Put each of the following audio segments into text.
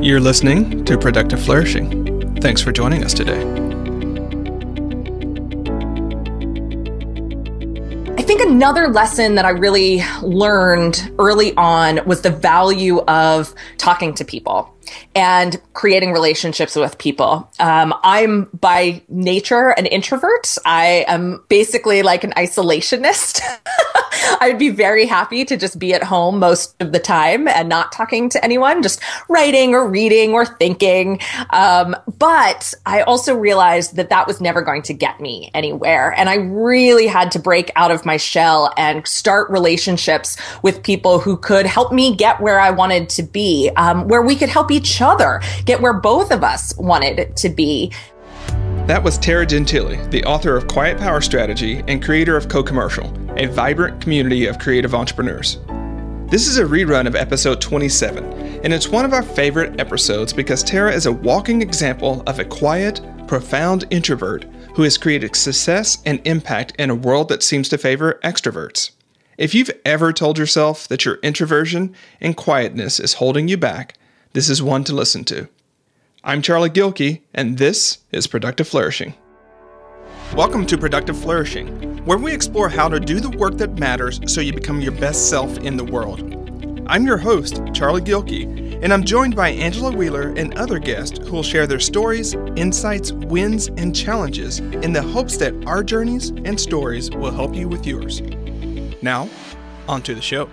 You're listening to Productive Flourishing. Thanks for joining us today. I think another lesson that I really learned early on was the value of talking to people and creating relationships with people. I'm by nature an introvert. I am basically like an isolationist. I'd be very happy to just be at home most of the time and not talking to anyone, just writing or reading or thinking. But I also realized that that was never going to get me anywhere. And I really had to break out of my shell and start relationships with people who could help me get where I wanted to be, where we could help each other get where both of us wanted to be. That was Tara Gentile, the author of Quiet Power Strategy and creator of Co-Commercial, a vibrant community of creative entrepreneurs. This is a rerun of episode 27, and it's one of our favorite episodes because Tara is a walking example of a quiet, profound introvert who has created success and impact in a world that seems to favor extroverts. If you've ever told yourself that your introversion and quietness is holding you back, this is one to listen to. I'm Charlie Gilkey, and this is Productive Flourishing. Welcome to Productive Flourishing, where we explore how to do the work that matters so you become your best self in the world. I'm your host, Charlie Gilkey, and I'm joined by Angela Wheeler and other guests who will share their stories, insights, wins, and challenges in the hopes that our journeys and stories will help you with yours. Now, on to the show.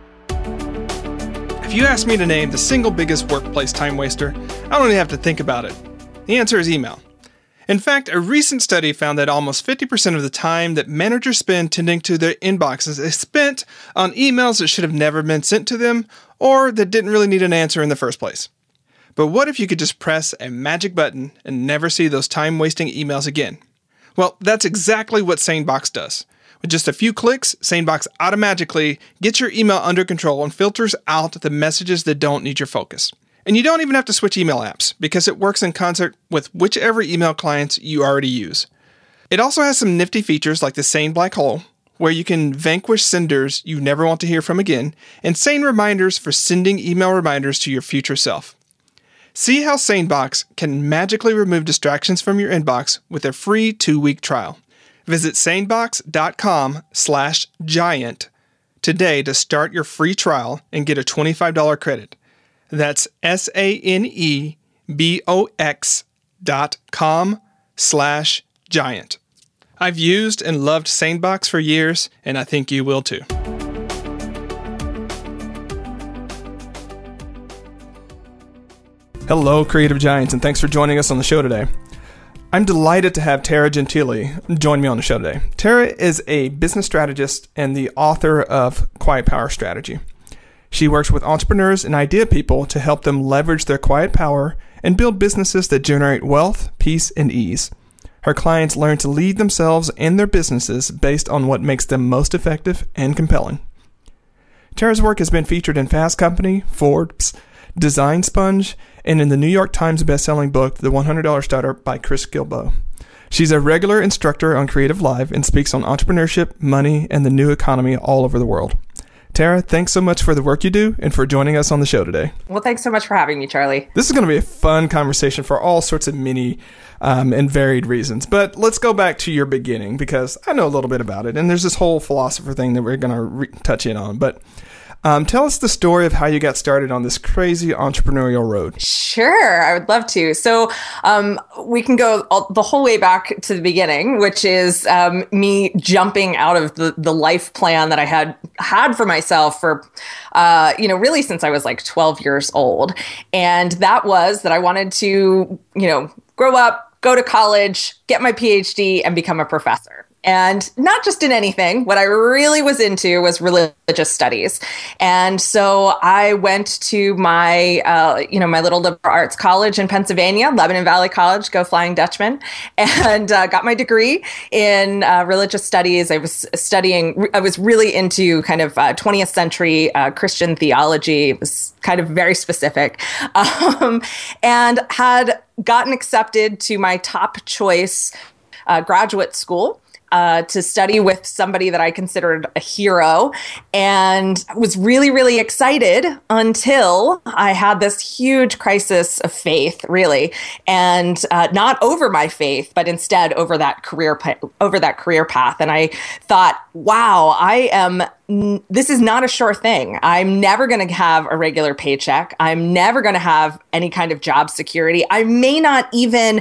If you ask me to name the single biggest workplace time waster, I don't even have to think about it. The answer is email. In fact, a recent study found that almost 50% of the time that managers spend tending to their inboxes is spent on emails that should have never been sent to them or that didn't really need an answer in the first place. But what if you could just press a magic button and never see those time-wasting emails again? Well, that's exactly what SaneBox does. With just a few clicks, SaneBox automatically gets your email under control and filters out the messages that don't need your focus. And you don't even have to switch email apps because it works in concert with whichever email clients you already use. It also has some nifty features like the Sane Black Hole, where you can vanquish senders you never want to hear from again, and Sane Reminders for sending email reminders to your future self. See how SaneBox can magically remove distractions from your inbox with a free 2-week trial. Visit sanebox.com/giant today to start your free trial and get a $25 credit. That's sanebox.com/giant. I've used and loved SaneBox for years, and I think you will too. Hello, Creative Giants, and thanks for joining us on the show today. I'm delighted to have Tara Gentile join me on the show today. Tara is a business strategist and the author of Quiet Power Strategy. She works with entrepreneurs and idea people to help them leverage their quiet power and build businesses that generate wealth, peace, and ease. Her clients learn to lead themselves and their businesses based on what makes them most effective and compelling. Tara's work has been featured in Fast Company, Forbes, Design Sponge, and in the New York Times bestselling book, The $100 Starter by Chris Guillebeau. She's a regular instructor on Creative Live and speaks on entrepreneurship, money, and the new economy all over the world. Tara, thanks so much for the work you do and for joining us on the show today. Well, thanks so much for having me, Charlie. This is going to be a fun conversation for all sorts of many and varied reasons. But let's go back to your beginning because I know a little bit about it. And there's this whole philosopher thing that we're going to touch in on. But tell us the story of how you got started on this crazy entrepreneurial road. Sure, I would love to. So we can go the whole way back to the beginning, which is me jumping out of the life plan that I had for myself for, really since I was like 12 years old. And that was that I wanted to, grow up, go to college, get my PhD, and become a professor. And not just in anything. What I really was into was religious studies. And so I went to my, my little liberal arts college in Pennsylvania, Lebanon Valley College, go Flying Dutchman, and got my degree in religious studies. I was really into kind of 20th century Christian theology. It was kind of very specific, and had gotten accepted to my top choice graduate school to study with somebody that I considered a hero, and was really, really excited until I had this huge crisis of faith, really, and not over my faith, but instead over that career path. And I thought, wow, this is not a sure thing. I'm never going to have a regular paycheck. I'm never going to have any kind of job security. I may not even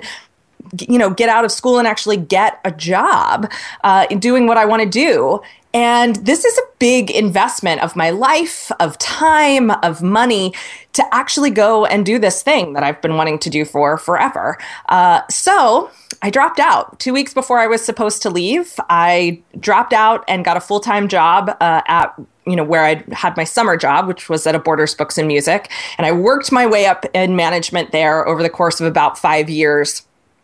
get out of school and actually get a job doing what I want to do. And this is a big investment of my life, of time, of money to actually go and do this thing that I've been wanting to do for forever. So I dropped out 2 weeks before I was supposed to leave. I dropped out and got a full-time job at where I had my summer job, which was at a Borders Books and Music. And I worked my way up in management there over the course of about 5 years.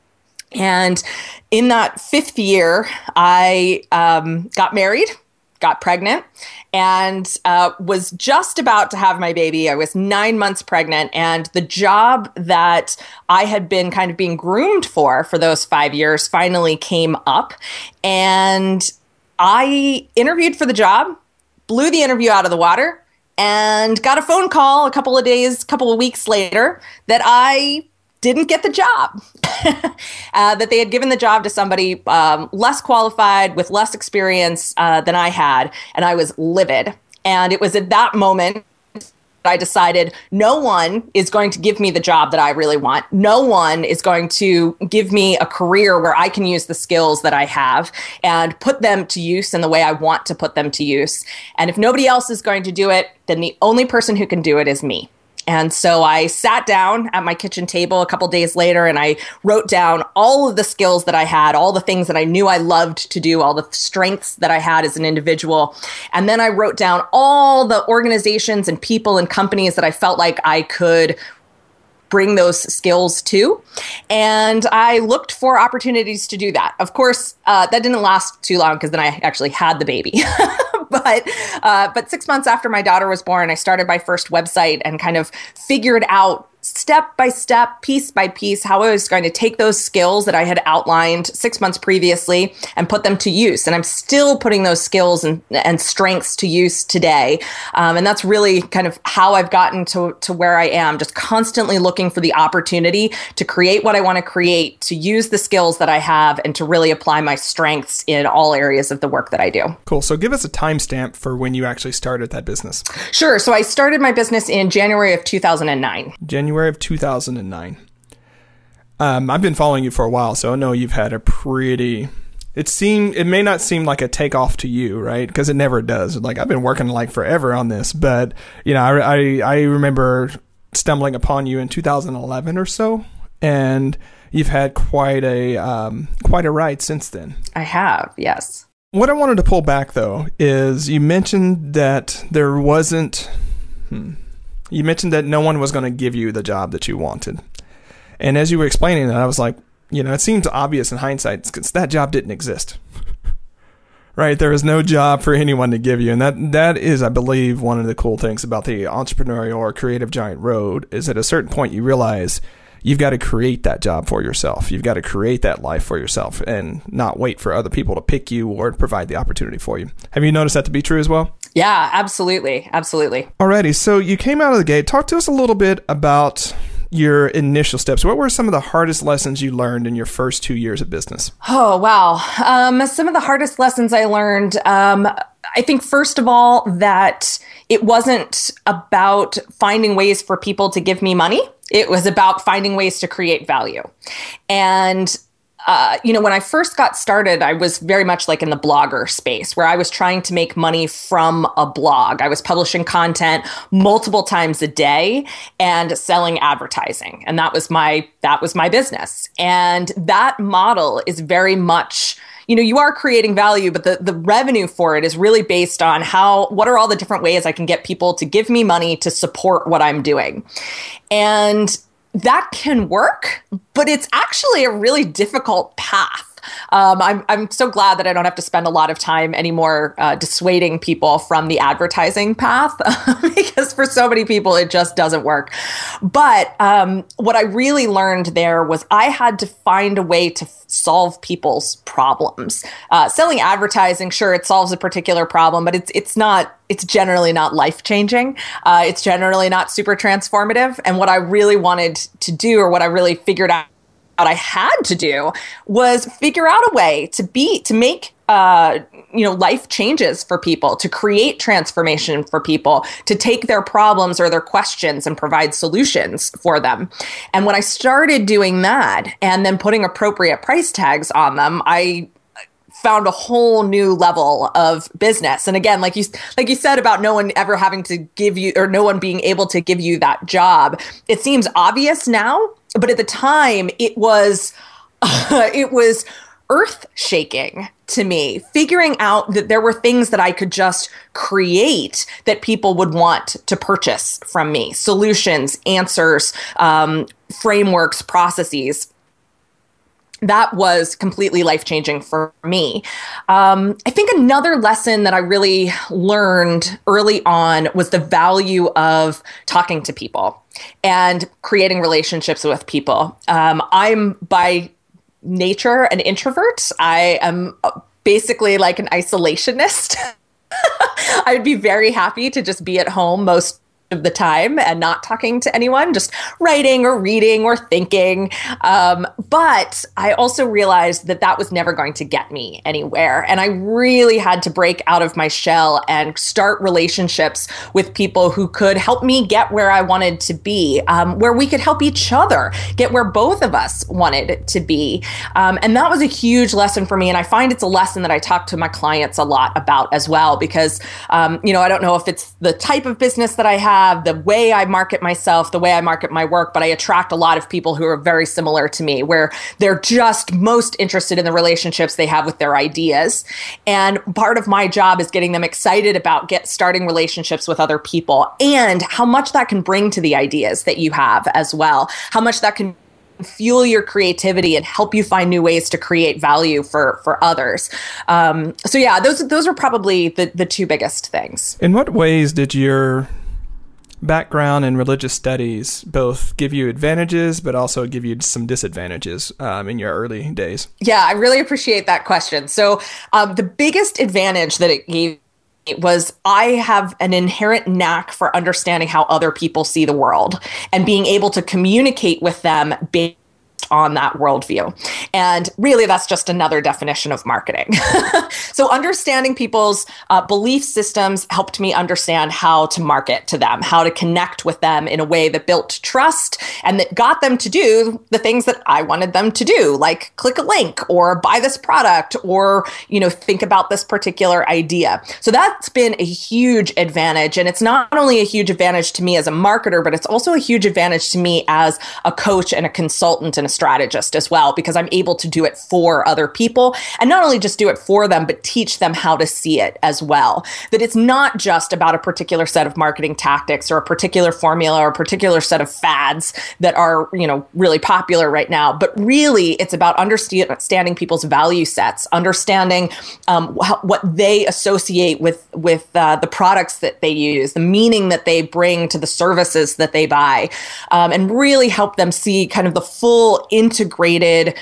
And in that fifth year, I got married, got pregnant, and was just about to have my baby. I was 9 months pregnant, and the job that I had been kind of being groomed for those 5 years finally came up. And I interviewed for the job, blew the interview out of the water, and got a phone call a couple of weeks later that I didn't get the job, that they had given the job to somebody less qualified with less experience than I had. And I was livid. And it was at that moment I decided no one is going to give me the job that I really want. No one is going to give me a career where I can use the skills that I have and put them to use in the way I want to put them to use. And if nobody else is going to do it, then the only person who can do it is me. And so I sat down at my kitchen table a couple days later and I wrote down all of the skills that I had, all the things that I knew I loved to do, all the strengths that I had as an individual. And then I wrote down all the organizations and people and companies that I felt like I could bring those skills to. And I looked for opportunities to do that. Of course, that didn't last too long because then I actually had the baby. But 6 months after my daughter was born, I started my first website and kind of figured out step by step, piece by piece, how I was going to take those skills that I had outlined 6 months previously and put them to use. And I'm still putting those skills and strengths to use today. And that's really kind of how I've gotten to where I am, just constantly looking for the opportunity to create what I want to create, to use the skills that I have, and to really apply my strengths in all areas of the work that I do. Cool. So give us a timestamp for when you actually started that business. Sure. So I started my business in January of 2009. January of 2009. I've been following you for a while, so I know you've had a pretty... It may not seem like a takeoff to you, right? Because it never does. Like, I've been working like forever on this, but I remember stumbling upon you in 2011 or so, and you've had quite a ride since then. I have, yes. What I wanted to pull back though is you mentioned that there wasn't. You mentioned that no one was going to give you the job that you wanted. And as you were explaining that, I was like, it seems obvious in hindsight because that job didn't exist. Right? There is no job for anyone to give you. And that is, I believe, one of the cool things about the entrepreneurial or creative giant road is at a certain point you realize you've got to create that job for yourself. You've got to create that life for yourself and not wait for other people to pick you or provide the opportunity for you. Have you noticed that to be true as well? Yeah, absolutely. Absolutely. Alrighty. So you came out of the gate. Talk to us a little bit about your initial steps. What were some of the hardest lessons you learned in your first 2 years of business? Oh, wow. Some of the hardest lessons I learned, I think, first of all, that it wasn't about finding ways for people to give me money. It was about finding ways to create value. And when I first got started, I was very much like in the blogger space where I was trying to make money from a blog. I was publishing content multiple times a day and selling advertising. And that was my business. And that model is very much, you are creating value, but the revenue for it is really based on what are all the different ways I can get people to give me money to support what I'm doing. And that can work, but it's actually a really difficult path. I'm so glad that I don't have to spend a lot of time anymore dissuading people from the advertising path because for so many people, it just doesn't work. But what I really learned there was I had to find a way to solve people's problems. Selling advertising, sure, it solves a particular problem, but it's generally not life-changing. It's generally not super transformative. And what I really wanted to do, or what I really figured out I had to do, was figure out a way to make life changes for people, to create transformation for people, to take their problems or their questions and provide solutions for them. And when I started doing that and then putting appropriate price tags on them, I found a whole new level of business. And again, like you said about no one ever having to give you, or no one being able to give you that job, it seems obvious now, but at the time it was earth-shaking to me, figuring out that there were things that I could just create that people would want to purchase from me: solutions, answers, frameworks, processes. That was completely life-changing for me. I think another lesson that I really learned early on was the value of talking to people and creating relationships with people. I'm by nature an introvert. I am basically like an isolationist. I would be very happy to just be at home most of the time and not talking to anyone, just writing or reading or thinking. But I also realized that that was never going to get me anywhere. And I really had to break out of my shell and start relationships with people who could help me get where I wanted to be, where we could help each other get where both of us wanted to be. And that was a huge lesson for me. And I find it's a lesson that I talk to my clients a lot about as well, because, I don't know if it's the type of business that I have, the way I market myself, the way I market my work, but I attract a lot of people who are very similar to me, where they're just most interested in the relationships they have with their ideas. And part of my job is getting them excited about starting relationships with other people, and how much that can bring to the ideas that you have as well, how much that can fuel your creativity and help you find new ways to create value for others. So yeah, those are probably the two biggest things. In what ways did your background in religious studies both give you advantages, but also give you some disadvantages in your early days? Yeah, I really appreciate that question. So the biggest advantage that it gave was I have an inherent knack for understanding how other people see the world and being able to communicate with them based on that worldview. And really, that's just another definition of marketing. So understanding people's belief systems helped me understand how to market to them, how to connect with them in a way that built trust and that got them to do the things that I wanted them to do, like click a link or buy this product or, think about this particular idea. So that's been a huge advantage. And it's not only a huge advantage to me as a marketer, but it's also a huge advantage to me as a coach and a consultant and a strategist as well, because I'm able to do it for other people, and not only just do it for them, but teach them how to see it as well. That it's not just about a particular set of marketing tactics or a particular formula or a particular set of fads that are, really popular right now, but really it's about understanding people's value sets, understanding what they associate with the products that they use, the meaning that they bring to the services that they buy, and really help them see kind of the full integrated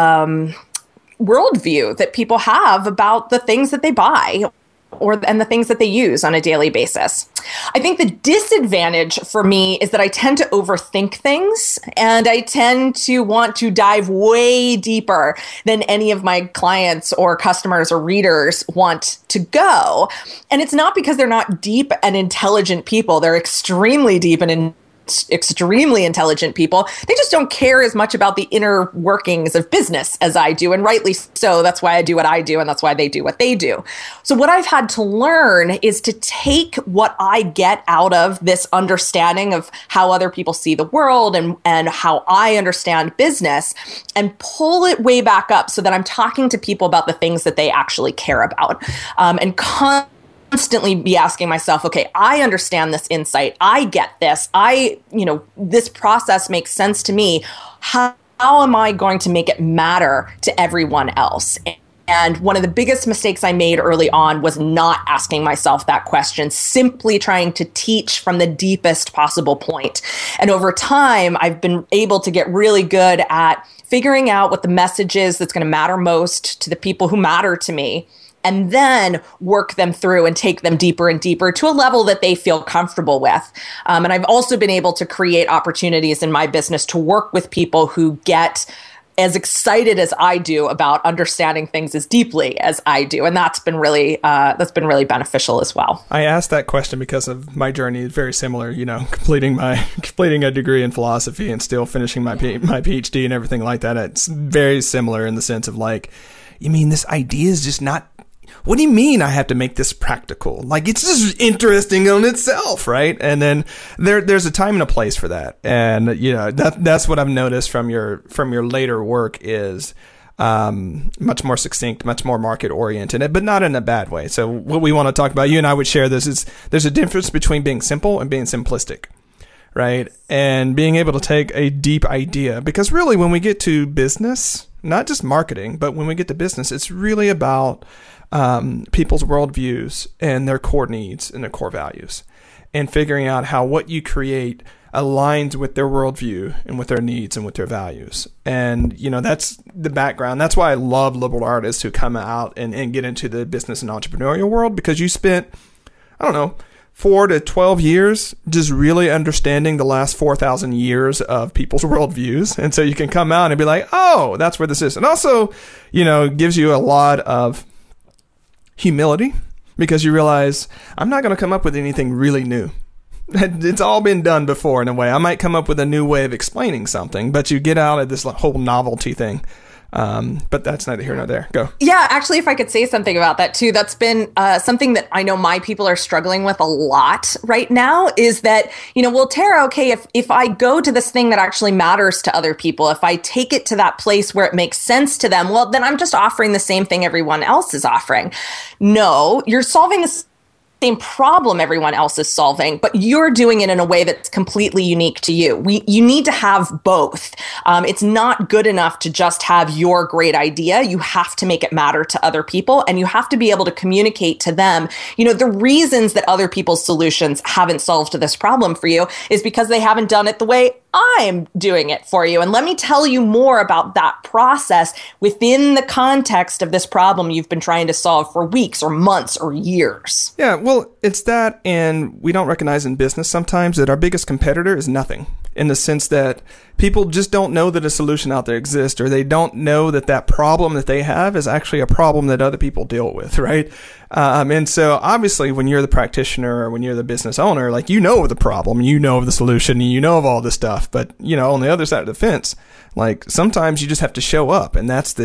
worldview that people have about the things that they buy and the things that they use on a daily basis. I think the disadvantage for me is that I tend to overthink things, and I tend to want to dive way deeper than any of my clients or customers or readers want to go. And it's not because they're not deep and intelligent people. They're extremely deep and extremely intelligent people. They just don't care as much about the inner workings of business as I do. And rightly so. That's why I do what I do. And that's why they do what they do. So what I've had to learn is to take what I get out of this understanding of how other people see the world and how I understand business and pull it way back up so that I'm talking to people about the things that they actually care about, and constantly be asking myself, okay, I understand this insight. I get this. This process makes sense to me. How how am I going to make it matter to everyone else? And one of the biggest mistakes I made early on was not asking myself that question, simply trying to teach from the deepest possible point. And over time, I've been able to get really good at figuring out what the message is that's going to matter most to the people who matter to me, and then work them through and take them deeper and deeper to a level that they feel comfortable with. And I've also been able to create opportunities in my business to work with people who get as excited as I do about understanding things as deeply as I do. And that's been really beneficial as well. I asked that question because of my journey is very similar, completing a degree in philosophy and still finishing my PhD and everything like that. It's very similar in the sense of like, you mean this idea is just not, what do you mean I have to make this practical? Like, it's just interesting on itself, right? And then there's a time and a place for that. And, that's what I've noticed from your later work is much more succinct, much more market oriented, but not in a bad way. So what we want to talk about, you and I would share this, is there's a difference between being simple and being simplistic, right? And being able to take a deep idea, because really when we get to business, not just marketing, but when we get to business, it's really about people's worldviews and their core needs and their core values, and figuring out how what you create aligns with their worldview and with their needs and with their values. And, that's the background. That's why I love liberal artists who come out and get into the business and entrepreneurial world, because you spent, 4 to 12 years just really understanding the last 4,000 years of people's worldviews. And so you can come out and be like, oh, that's where this is. And also, gives you a lot of humility, because you realize I'm not going to come up with anything really new. It's all been done before in a way. I might come up with a new way of explaining something, but you get out of this whole novelty thing. But that's neither here nor there. Go. Yeah, actually, if I could say something about that too, that's been something that I know my people are struggling with a lot right now, is that, well, Tara, okay, if I go to this thing that actually matters to other people, if I take it to that place where it makes sense to them, well, then I'm just offering the same thing everyone else is offering. No, you're solving this same problem everyone else is solving, but you're doing it in a way that's completely unique to you. You need to have both. It's not good enough to just have your great idea. You have to make it matter to other people, and you have to be able to communicate to them, the reasons that other people's solutions haven't solved this problem for you is because they haven't done it the way I'm doing it for you. And let me tell you more about that process within the context of this problem you've been trying to solve for weeks or months or years. Yeah, well, it's that, and we don't recognize in business sometimes that our biggest competitor is nothing, in the sense that people just don't know that a solution out there exists, or they don't know that problem that they have is actually a problem that other people deal with, right? And so obviously when you're the practitioner or when you're the business owner, like, the problem, of the solution, and of all this stuff. But, on the other side of the fence, like, sometimes you just have to show up, and that's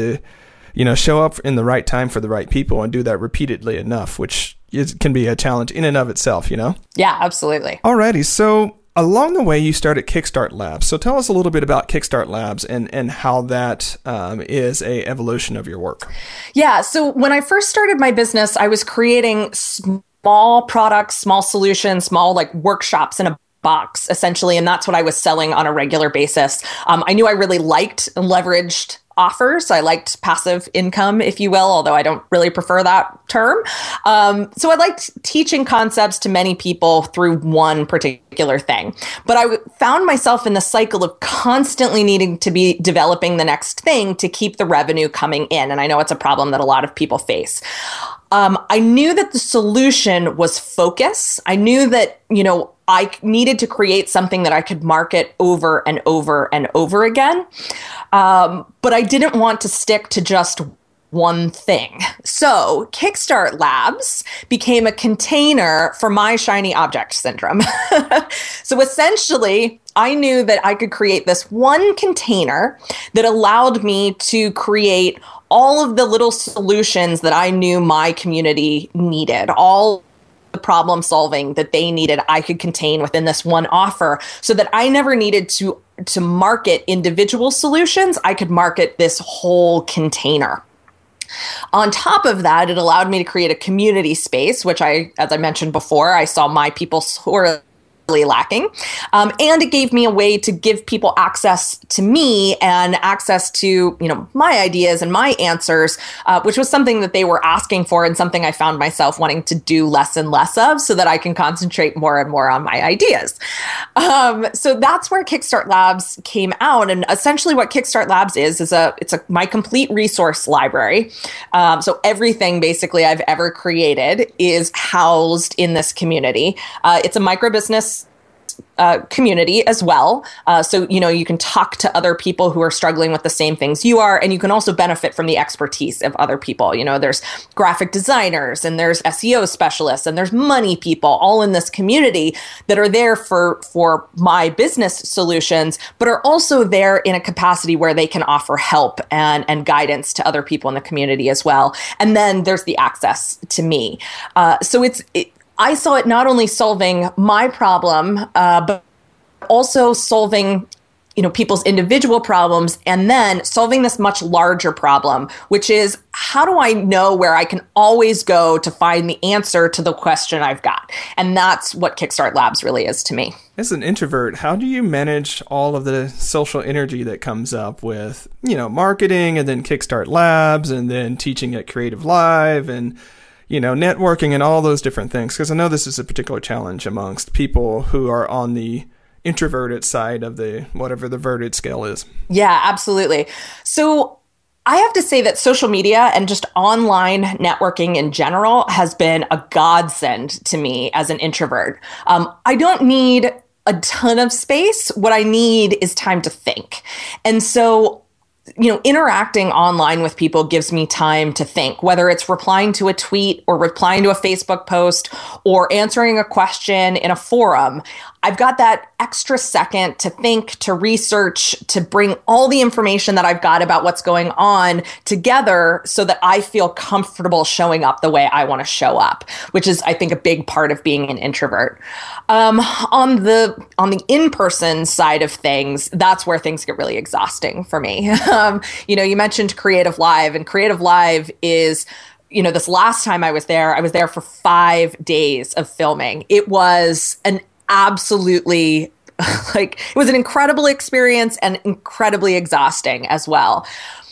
show up in the right time for the right people and do that repeatedly enough, which can be a challenge in and of itself, Yeah, absolutely. Alrighty. So along the way, you started Kickstart Labs. So tell us a little bit about Kickstart Labs and how that is a evolution of your work. Yeah. So when I first started my business, I was creating small products, small solutions, small workshops in a box, essentially. And that's what I was selling on a regular basis. I knew I really liked and leveraged offers. I liked passive income, if you will, although I don't really prefer that term. So I liked teaching concepts to many people through one particular thing. But I found myself in the cycle of constantly needing to be developing the next thing to keep the revenue coming in. And I know it's a problem that a lot of people face. I knew that the solution was focus. I knew that, I needed to create something that I could market over and over and over again. But I didn't want to stick to just one thing. So Kickstart Labs became a container for my shiny object syndrome. So essentially, I knew that I could create this one container that allowed me to create all of the little solutions that I knew my community needed, all the problem solving that they needed, I could contain within this one offer, so that I never needed to market individual solutions. I could market this whole container. On top of that, it allowed me to create a community space, which as I mentioned before, I saw my people sorely lacking. And it gave me a way to give people access to me and access to, my ideas and my answers, which was something that they were asking for and something I found myself wanting to do less and less of so that I can concentrate more and more on my ideas. So that's where Kickstart Labs came out. And essentially what Kickstart Labs is my complete resource library. So everything basically I've ever created is housed in this community. It's a micro business community as well. So, you can talk to other people who are struggling with the same things you are, and you can also benefit from the expertise of other people. There's graphic designers and there's SEO specialists and there's money people all in this community that are there for my business solutions, but are also there in a capacity where they can offer help and guidance to other people in the community as well. And then there's the access to me. So I saw it not only solving my problem, but also solving, people's individual problems, and then solving this much larger problem, which is how do I know where I can always go to find the answer to the question I've got? And that's what Kickstart Labs really is to me. As an introvert, how do you manage all of the social energy that comes up with, marketing and then Kickstart Labs and then teaching at Creative Live and networking and all those different things? Because I know this is a particular challenge amongst people who are on the introverted side of whatever the verted scale is. Yeah, absolutely. So I have to say that social media and just online networking in general has been a godsend to me as an introvert. I don't need a ton of space. What I need is time to think. And so interacting online with people gives me time to think, whether it's replying to a tweet or replying to a Facebook post or answering a question in a forum. I've got that extra second to think, to research, to bring all the information that I've got about what's going on together so that I feel comfortable showing up the way I want to show up, which is, I think, a big part of being an introvert. On the in-person side of things, that's where things get really exhausting for me. You mentioned Creative Live, and Creative Live is, this last time I was there for 5 days of filming. It was an absolutely, it was an incredible experience and incredibly exhausting as well.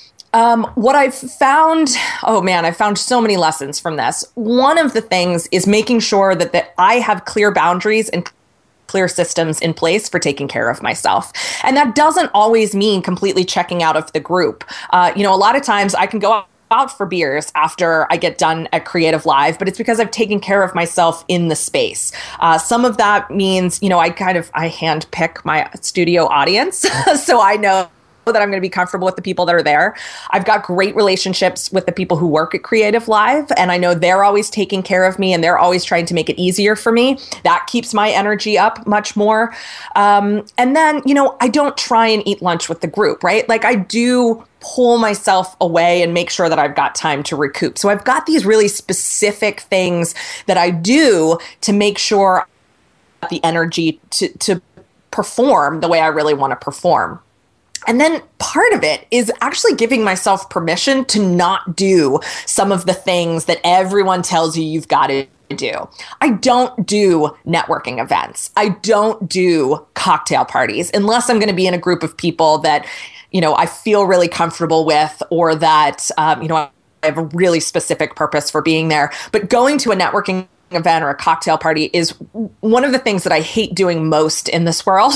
What I've found, I found so many lessons from this. One of the things is making sure that I have clear boundaries and clear systems in place for taking care of myself. And that doesn't always mean completely checking out of the group. A lot of times I can go out for beers after I get done at Creative Live, but it's because I've taken care of myself in the space. Some of that means, I handpick my studio audience. So I know that I'm going to be comfortable with the people that are there. I've got great relationships with the people who work at Creative Live, and I know they're always taking care of me and they're always trying to make it easier for me. That keeps my energy up much more. And then, I don't try and eat lunch with the group, right? I do pull myself away and make sure that I've got time to recoup. So I've got these really specific things that I do to make sure I have the energy to perform the way I really want to perform. And then part of it is actually giving myself permission to not do some of the things that everyone tells you you've got to do. I don't do networking events. I don't do cocktail parties unless I'm going to be in a group of people that, I feel really comfortable with, or that, I have a really specific purpose for being there. But going to a networking event or a cocktail party is one of the things that I hate doing most in this world.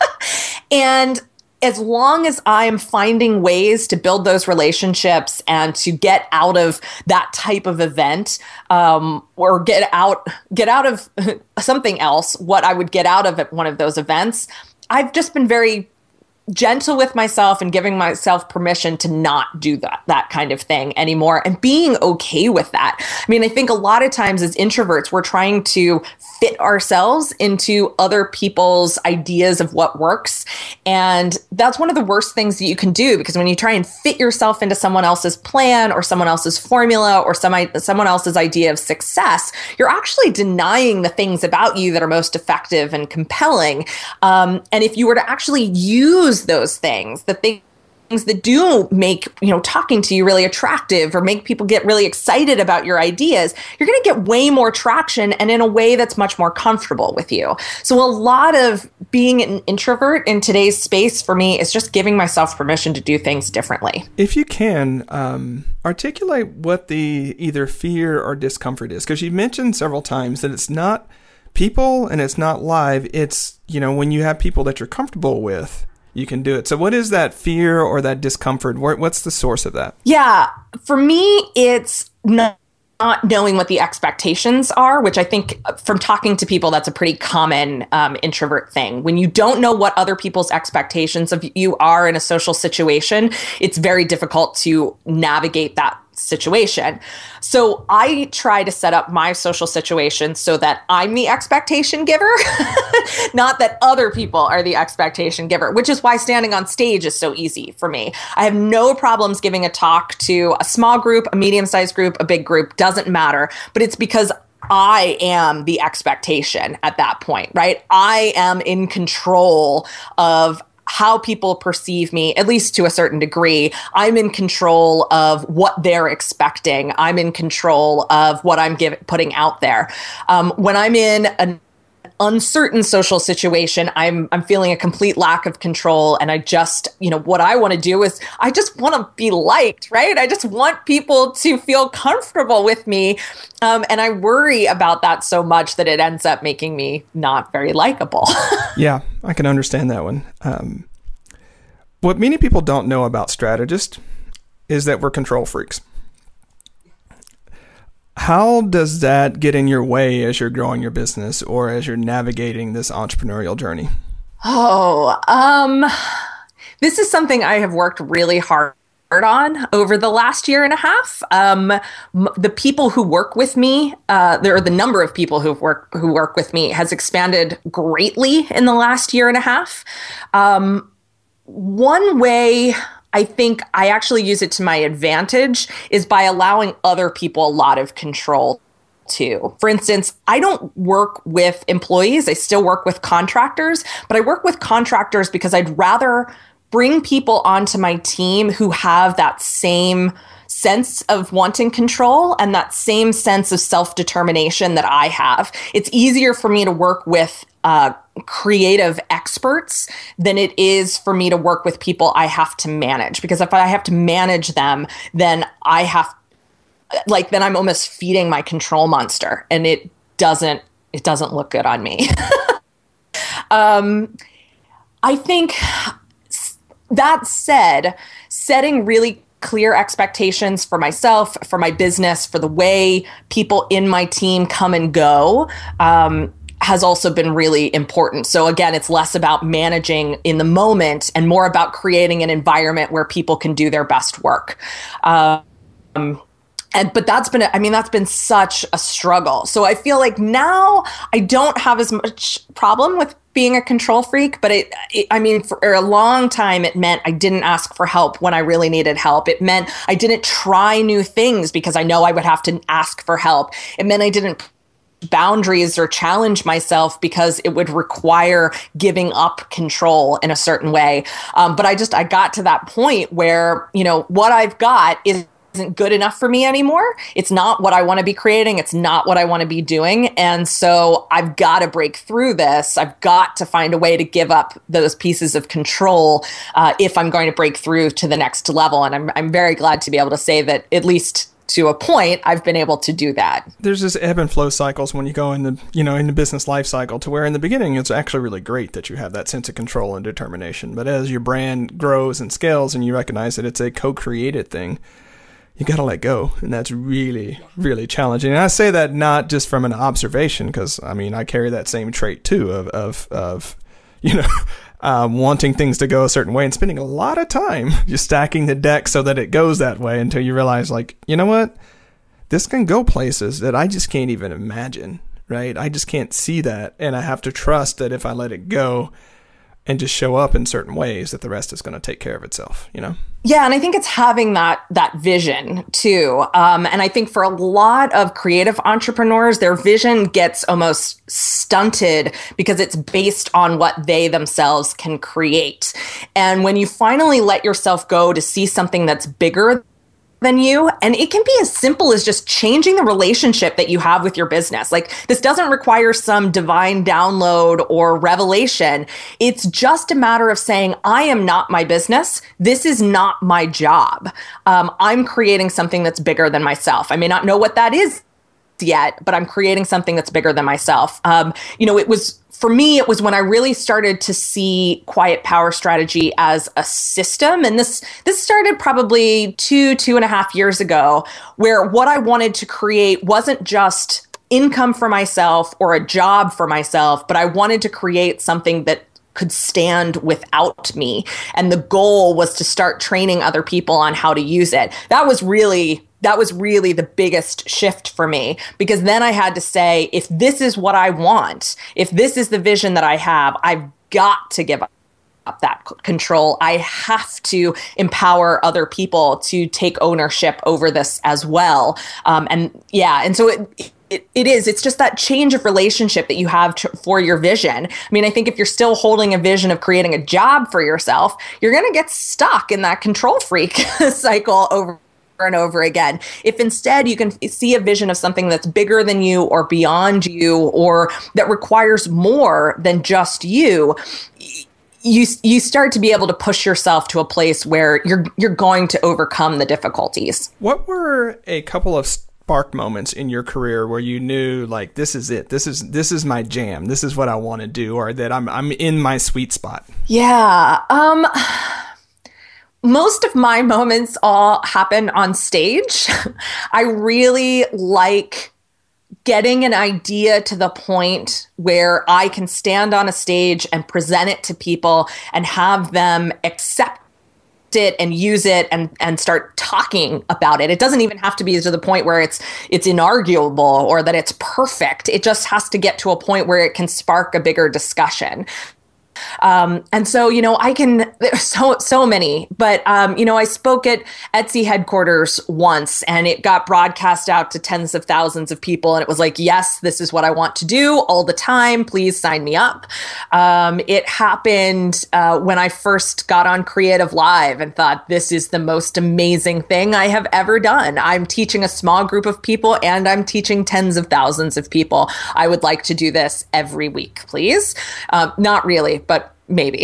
And as long as I'm finding ways to build those relationships and to get out of that type of event, or get out of something else, what I would get out of at one of those events, I've just been very gentle with myself and giving myself permission to not do that kind of thing anymore, and being okay with that. I think a lot of times as introverts, we're trying to fit ourselves into other people's ideas of what works. And that's one of the worst things that you can do, because when you try and fit yourself into someone else's plan or someone else's formula or someone else's idea of success, you're actually denying the things about you that are most effective and compelling. And if you were to actually use those things, the things that do make, talking to you really attractive or make people get really excited about your ideas, you're going to get way more traction and in a way that's much more comfortable with you. So a lot of being an introvert in today's space for me is just giving myself permission to do things differently. If you can, articulate what the either fear or discomfort is, because you mentioned several times that it's not people and it's not live. It's, when you have people that you're comfortable with, you can do it. So what is that fear or that discomfort? What's the source of that? Yeah, for me, it's not knowing what the expectations are, which I think from talking to people, that's a pretty common introvert thing. When you don't know what other people's expectations of you are in a social situation, it's very difficult to navigate that situation. So I try to set up my social situation so that I'm the expectation giver, not that other people are the expectation giver, which is why standing on stage is so easy for me. I have no problems giving a talk to a small group, a medium-sized group, a big group, doesn't matter. But it's because I am the expectation at that point, right? I am in control of how people perceive me, at least to a certain degree. I'm in control of what they're expecting. I'm in control of what I'm putting out there. When I'm in an uncertain social situation, I'm feeling a complete lack of control. And I just, what I want to do is I just want to be liked, right? I just want people to feel comfortable with me. And I worry about that so much that it ends up making me not very likable. Yeah, I can understand that one. What many people don't know about strategists is that we're control freaks. How does that get in your way as you're growing your business or as you're navigating this entrepreneurial journey? This is something I have worked really hard on over the last year and a half. The people who work with me, the number of people who work with me has expanded greatly in the last year and a half. One way I think I actually use it to my advantage is by allowing other people a lot of control too. For instance, I don't work with employees. I still work with contractors, but I work with contractors because I'd rather bring people onto my team who have that same sense of wanting control and that same sense of self-determination that I have. It's easier for me to work with creative experts than it is for me to work with people I have to manage. Because if I have to manage them, then then I'm almost feeding my control monster, and it doesn't look good on me. I think that said, setting really clear expectations for myself, for my business, for the way people in my team come and go, has also been really important. So again, it's less about managing in the moment and more about creating an environment where people can do their best work. But that's been such a struggle. So I feel like now I don't have as much problem with being a control freak, but for a long time, it meant I didn't ask for help when I really needed help. It meant I didn't try new things because I know I would have to ask for help. It meant I didn't boundaries or challenge myself because it would require giving up control in a certain way. But I got to that point where, what I've got isn't good enough for me anymore. It's not what I want to be creating. It's not what I want to be doing. And so I've got to break through this. I've got to find a way to give up those pieces of control if I'm going to break through to the next level. And I'm very glad to be able to say that at least to a point, I've been able to do that. There's this ebb and flow cycles when you go in the business life cycle, to where in the beginning, it's actually really great that you have that sense of control and determination. But as your brand grows and scales and you recognize that it's a co-created thing, you got to let go. And that's really, really challenging. And I say that not just from an observation, because I carry that same trait too of wanting things to go a certain way and spending a lot of time just stacking the deck so that it goes that way until you realize, you know what? This can go places that I just can't even imagine, right? I just can't see that. And I have to trust that if I let it go and just show up in certain ways that the rest is going to take care of itself, Yeah, and I think it's having that vision too. And I think for a lot of creative entrepreneurs, their vision gets almost stunted because it's based on what they themselves can create. And when you finally let yourself go to see something that's bigger than you, and it can be as simple as just changing the relationship that you have with your business. Like, this doesn't require some divine download or revelation. It's just a matter of saying, I am not my business. This is not my job. I'm creating something that's bigger than myself. I may not know what that is yet, but I'm creating something that's bigger than myself. For me, it was when I really started to see Quiet Power Strategy as a system. And this started probably 2.5 years ago, where what I wanted to create wasn't just income for myself or a job for myself, but I wanted to create something that could stand without me. And the goal was to start training other people on how to use it. That was really the biggest shift for me, because then I had to say, if this is what I want, if this is the vision that I have, I've got to give up that control. I have to empower other people to take ownership over this as well. And so it's just that change of relationship that you have for your vision. I mean, I think if you're still holding a vision of creating a job for yourself, you're going to get stuck in that control freak cycle over and over again. If instead you can see a vision of something that's bigger than you or beyond you, or that requires more than just you, you start to be able to push yourself to a place where you're going to overcome the difficulties. What were a couple of spark moments in your career where you knew, like, this is it, this is my jam, this is what I want to do, or that I'm in my sweet spot? Yeah. Most of my moments all happen on stage. I really like getting an idea to the point where I can stand on a stage and present it to people and have them accept it and use it and start talking about it. It doesn't even have to be to the point where it's inarguable or that it's perfect. It just has to get to a point where it can spark a bigger discussion. And so, there's so many, but, I spoke at Etsy headquarters once, and it got broadcast out to tens of thousands of people. And it was like, yes, this is what I want to do all the time. Please sign me up. It happened when I first got on Creative Live and thought, this is the most amazing thing I have ever done. I'm teaching a small group of people and I'm teaching tens of thousands of people. I would like to do this every week, please. Not really, but maybe.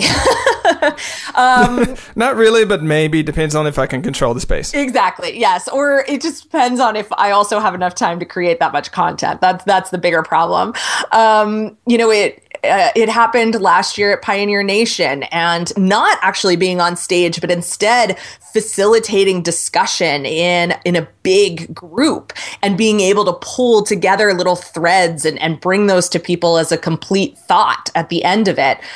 Not really, but maybe. Depends on if I can control the space. Exactly. Yes. Or it just depends on if I also have enough time to create that much content. That's the bigger problem. It happened last year at Pioneer Nation, and not actually being on stage, but instead facilitating discussion in a big group and being able to pull together little threads and bring those to people as a complete thought at the end of it.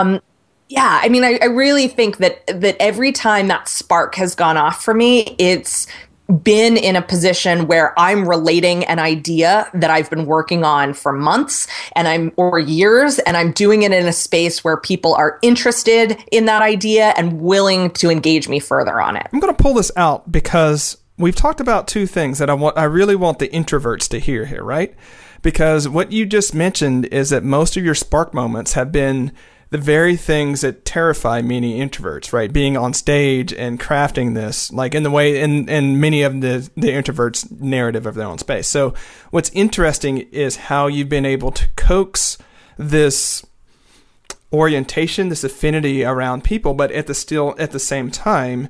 I really think that every time that spark has gone off for me, it's been in a position where I'm relating an idea that I've been working on for months or years, and I'm doing it in a space where people are interested in that idea and willing to engage me further on it. I'm going to pull this out because we've talked about two things that I really want the introverts to hear here, right? Because what you just mentioned is that most of your spark moments have been the very things that terrify many introverts, right? Being on stage and crafting this, like in the way, in many of the introverts' narrative of their own space. So what's interesting is how you've been able to coax this orientation, this affinity around people, but at the same time,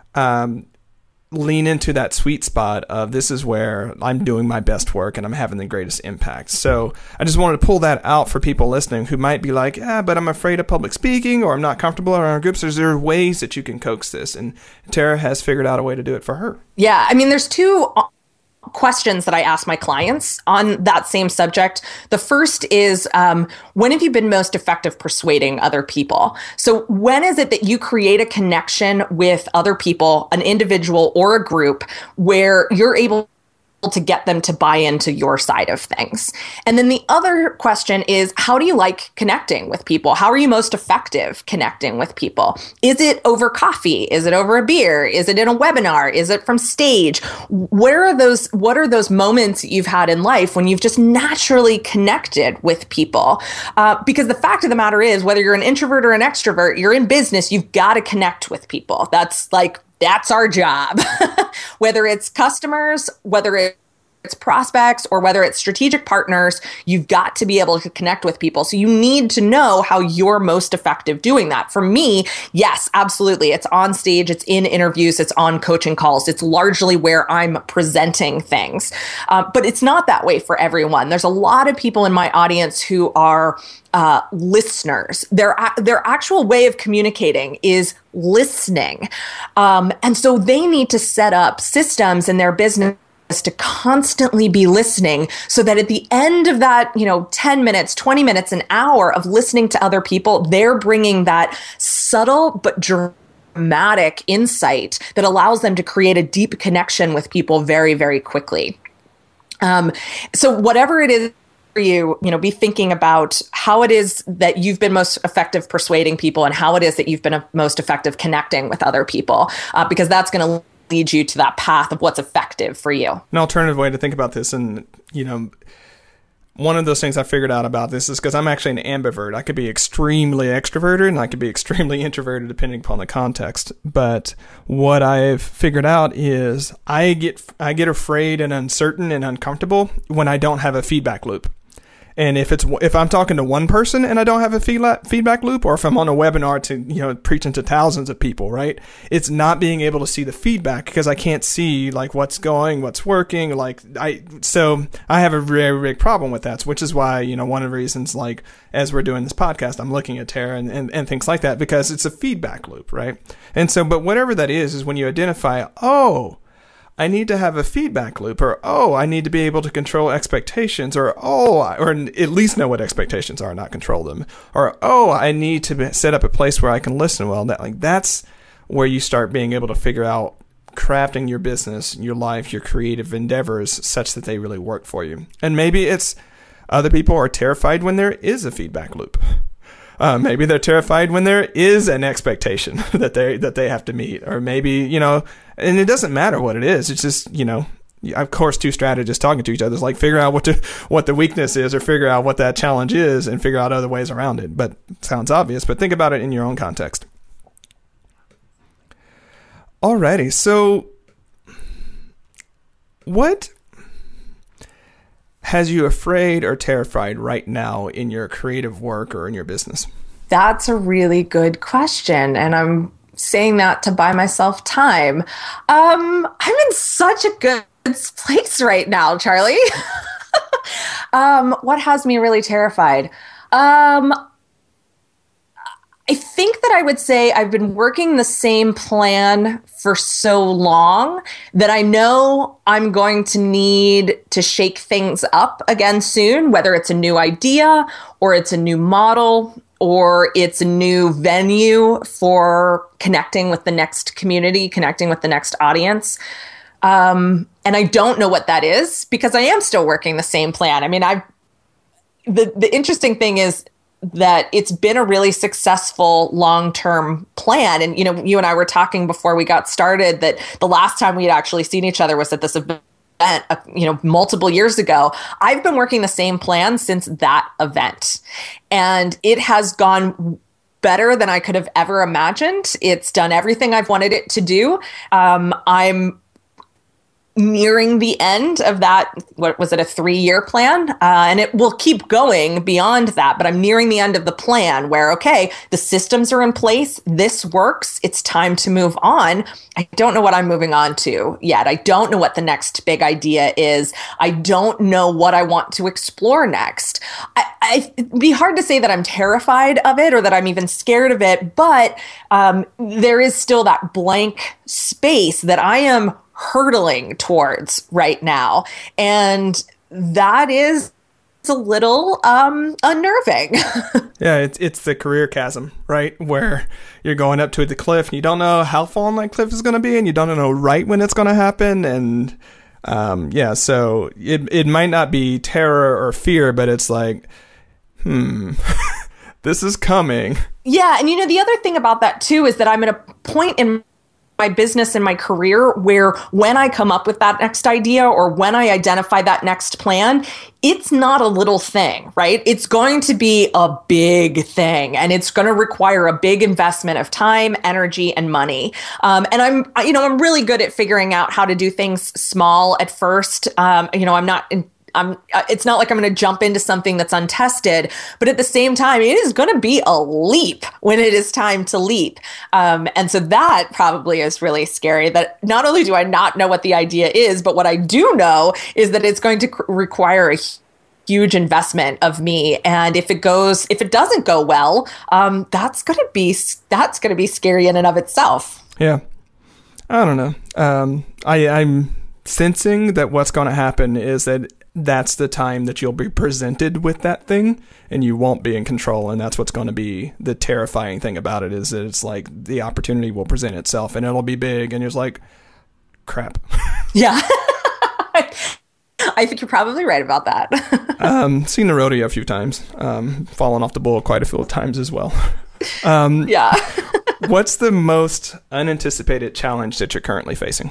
lean into that sweet spot of, this is where I'm doing my best work and I'm having the greatest impact. So I just wanted to pull that out for people listening who might be like, but I'm afraid of public speaking, or I'm not comfortable around groups. There are ways that you can coax this, and Tara has figured out a way to do it for her. Yeah, there's two questions that I ask my clients on that same subject. The first is, when have you been most effective persuading other people? So when is it that you create a connection with other people, an individual or a group, where you're able to get them to buy into your side of things. And then the other question is, how do you like connecting with people? How are you most effective connecting with people? Is it over coffee? Is it over a beer? Is it in a webinar? Is it from stage? What are those moments you've had in life when you've just naturally connected with people? Because the fact of the matter is, whether you're an introvert or an extrovert, you're in business, you've got to connect with people. That's our job. Whether it's customers, whether it's prospects, or whether it's strategic partners, you've got to be able to connect with people. So you need to know how you're most effective doing that. For me, yes, absolutely. It's on stage, it's in interviews, it's on coaching calls. It's largely where I'm presenting things. But it's not that way for everyone. There's a lot of people in my audience who are listeners. Their actual way of communicating is listening. And so they need to set up systems in their business to constantly be listening, so that at the end of that, 10 minutes, 20 minutes, an hour of listening to other people, they're bringing that subtle but dramatic insight that allows them to create a deep connection with people very, very quickly. So whatever it is for you, be thinking about how it is that you've been most effective persuading people and how it is that you've been most effective connecting with other people, because that's going to lead you to that path of what's effective for you. An alternative way to think about this, and one of those things I figured out about this is because I'm actually an ambivert. I could be extremely extroverted and I could be extremely introverted depending upon the context. But what I've figured out is I get afraid and uncertain and uncomfortable when I don't have a feedback loop. And if I'm talking to one person and I don't have a feedback loop, or if I'm on a webinar to, preaching to thousands of people, right? It's not being able to see the feedback because I can't see what's working. So I have a very big problem with that, which is why, one of the reasons, as we're doing this podcast, I'm looking at Tara and things like that, because it's a feedback loop, right? And so, but whatever that is when you identify, I need to have a feedback loop, or, I need to be able to control expectations, or at least know what expectations are, not control them, or, I need to set up a place where I can listen well. That's where you start being able to figure out crafting your business, your life, your creative endeavors such that they really work for you. And maybe it's other people are terrified when there is a feedback loop. Maybe they're terrified when there is an expectation that they have to meet, or maybe, and it doesn't matter what it is. It's just, of course, two strategists talking to each other is figure out what the weakness is, or figure out what that challenge is, and figure out other ways around it. But it sounds obvious, but think about it in your own context. Alrighty. So what has you afraid or terrified right now in your creative work or in your business? That's a really good question. And I'm saying that to buy myself time. I'm in such a good place right now, Charlie. What has me really terrified? I think that I would say I've been working the same plan for so long that I know I'm going to need to shake things up again soon, whether it's a new idea or it's a new model or it's a new venue for connecting with the next community, connecting with the next audience. And I don't know what that is because I am still working the same plan. I mean, the interesting thing is that it's been a really successful long-term plan. And, you and I were talking before we got started that the last time we had actually seen each other was at this event, multiple years ago. I've been working the same plan since that event. And it has gone better than I could have ever imagined. It's done everything I've wanted it to do. I'm nearing the end of that, what was it, a 3-year plan? And it will keep going beyond that, but I'm nearing the end of the plan where, okay, the systems are in place. This works. It's time to move on. I don't know what I'm moving on to yet. I don't know what the next big idea is. I don't know what I want to explore next. It'd be hard to say that I'm terrified of it or that I'm even scared of it, but there is still that blank space that I am hurtling towards right now. And that is a little unnerving. Yeah, it's the career chasm, right? Where you're going up to the cliff and you don't know how far that cliff is going to be and you don't know right when it's going to happen. And Yeah, so it might not be terror or fear, but it's like, this is coming. Yeah, and the other thing about that too is that I'm at a point in my business and my career where when I come up with that next idea or when I identify that next plan, it's not a little thing, right? It's going to be a big thing, and it's going to require a big investment of time, energy, and money. And I'm really good at figuring out how to do things small at first. It's not like I'm going to jump into something that's untested, but at the same time, it is going to be a leap when it is time to leap. And so that probably is really scary, that not only do I not know what the idea is, but what I do know is that it's going to require a huge investment of me. And if it doesn't go well, that's going to be scary in and of itself. Yeah. I don't know. I'm sensing that what's going to happen is that that's the time that you'll be presented with that thing and you won't be in control. And that's what's going to be the terrifying thing about it, is that it's like the opportunity will present itself and it'll be big and you're just like, crap. Yeah. I think you're probably right about that. Seen the rodeo a few times, fallen off the bull quite a few times as well. Yeah. What's the most unanticipated challenge that you're currently facing?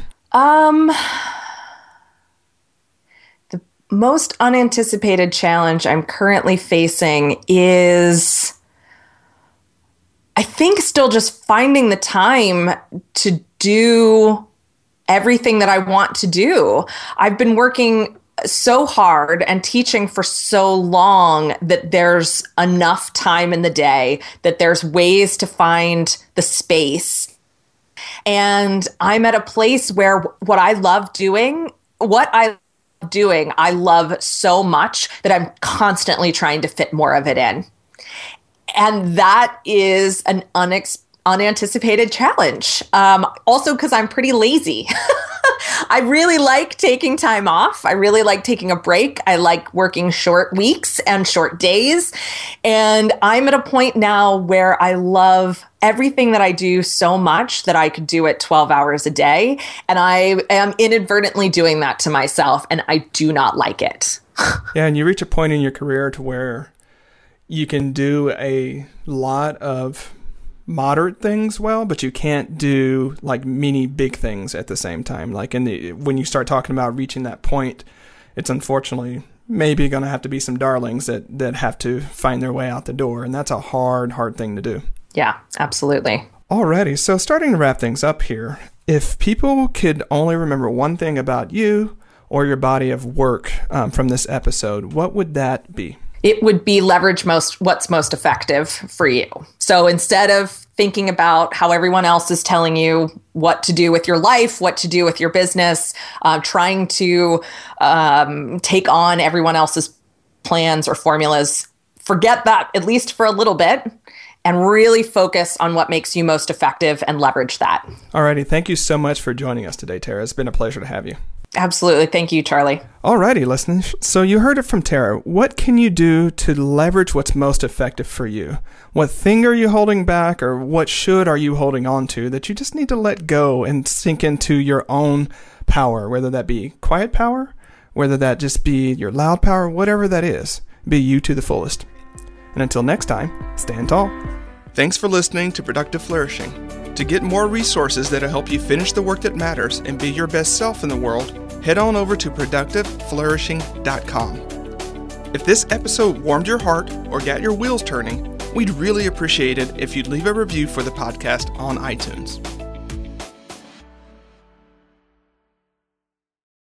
Most unanticipated challenge I'm currently facing is, I think, still just finding the time to do everything that I want to do. I've been working so hard and teaching for so long that there's enough time in the day, that there's ways to find the space. And I'm at a place where what I love doing I love so much that I'm constantly trying to fit more of it in. And that is an unanticipated challenge. Also because I'm pretty lazy. I really like taking time off. I really like taking a break. I like working short weeks and short days. And I'm at a point now where I love everything that I do so much that I could do it 12 hours a day. And I am inadvertently doing that to myself, and I do not like it. Yeah, and you reach a point in your career to where you can do a lot of moderate things well, but you can't do like many big things at the same time. Like when you start talking about reaching that point, it's unfortunately maybe going to have to be some darlings that have to find their way out the door. And that's a hard thing to do. Yeah, absolutely. Alrighty, so starting to wrap things up here, if people could only remember one thing about you or your body of work from this episode, what would that be? It would be leverage what's most effective for you. So instead of thinking about how everyone else is telling you what to do with your life, what to do with your business, trying to take on everyone else's plans or formulas, forget that at least for a little bit and really focus on what makes you most effective and leverage that. Alrighty, thank you so much for joining us today, Tara. It's been a pleasure to have you. Absolutely. Thank you, Charlie. Alrighty, listeners. So you heard it from Tara. What can you do to leverage what's most effective for you? What thing are you holding back, or what are you holding on to that you just need to let go and sink into your own power, whether that be quiet power, whether that just be your loud power, whatever that is, be you to the fullest. And until next time, stand tall. Thanks for listening to Productive Flourishing. To get more resources that'll help you finish the work that matters and be your best self in the world, head on over to productiveflourishing.com. If this episode warmed your heart or got your wheels turning, we'd really appreciate it if you'd leave a review for the podcast on iTunes.